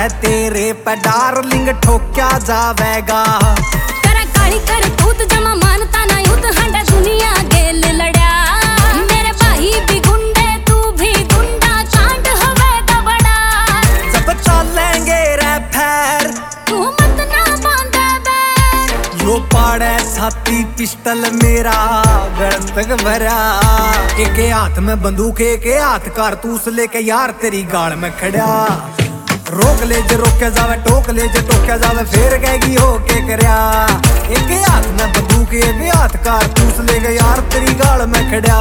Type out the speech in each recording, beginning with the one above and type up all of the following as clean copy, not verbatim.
है तेरे पे डार्लिंग ठोक्या जावेगा। करा काली कर तूत जमा मानता ना यूं हंडा दुनिया गेल लड़ा। मेरे भाई भी गुंडे तू भी गुंडा कांड होवेगा बड़ा। जब चलेंगे रे फेर तू मत ना बांधे बैर। यो पाड़े छाती पिस्टल मेरा गलत भरा। एक हाथ में बंदूक एक हाथ कारतूस लेके यार तेरी गाड़ में खड़ा। रोक ले जे रोके जावे टोक ले जे टोके जावे फिर कहेगी हो के करया। एक हाथ में बंदूक एक हाथ कारतूस लेके यार तेरी गाड़ में खड़ा।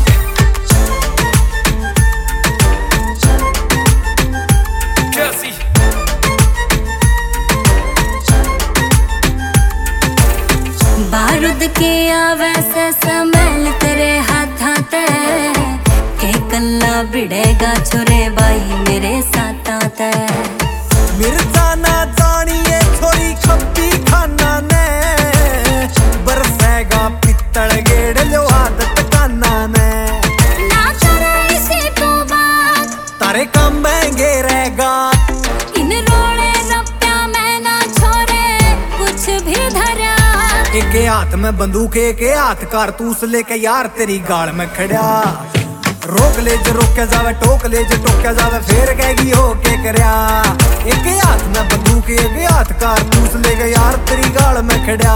बारूद के आवे से स्मेल तेरे हाथा ते के कल्ला बिड़ेगा छोरे भाई मेरे साथ आते। मिर्जा ना जानिए छोरी खप्पी खाना ने बरसेगा पित्तल गेड़ लो आदत काना ने। ना करे इसी तो बात तारे काम महंगे रहेगा। इन रोड़े रप्या मैं ना छोरे कुछ भी धरा। एक हाथ में बंदूक एक हाथ कारतूस लेके यार तेरी गाड़ में खड़ा। रोक ले जे रोके जावे टोक ले जे टोके जावे फिर कहेगी हो के करया। एक हाथ में बंदूक एक हाथ कारतूस लेके यार तेरी गाड़ में खड़ा।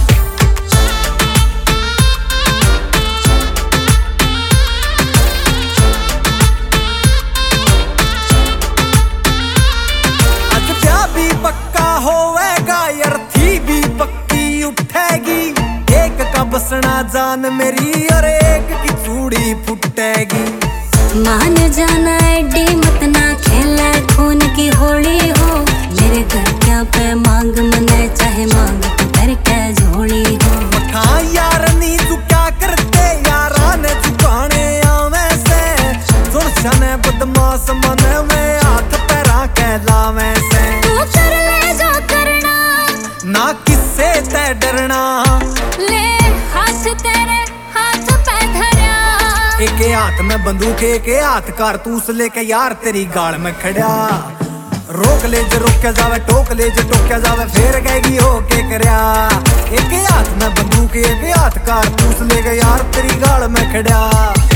आज ब्याह भी पक्का होवेगा यार थी भी पक्की उठेगी। एक का बसना जान मेरी और एक की चूड़ी फुटेगी। मान जाना एडी मत ना खेले खून की होली हो। मेरे घर क्या पे मांग मने चाहे मांग तो करके झोली हो। हाँ यार नी तू क्या करते यारा ने चुकाने आवे से। सुरशने बदमाश मने में हाथ पैरा के लावे से। तू कर ले जो करना ना किससे ते डरना। ले हाथ तेरे हाथ पे धरा। एक हाथ में बंदूक एक हाथ कारतूस लेके यार तेरी गाड़ में खड़ा। रोक ले जे रोके जावे टोक ले जे टोके जावे फिर कहेगी हो के करया। एक हाथ में बंदूक एक हाथ कारतूस लेके यार तेरी गाड़ में खड़ा।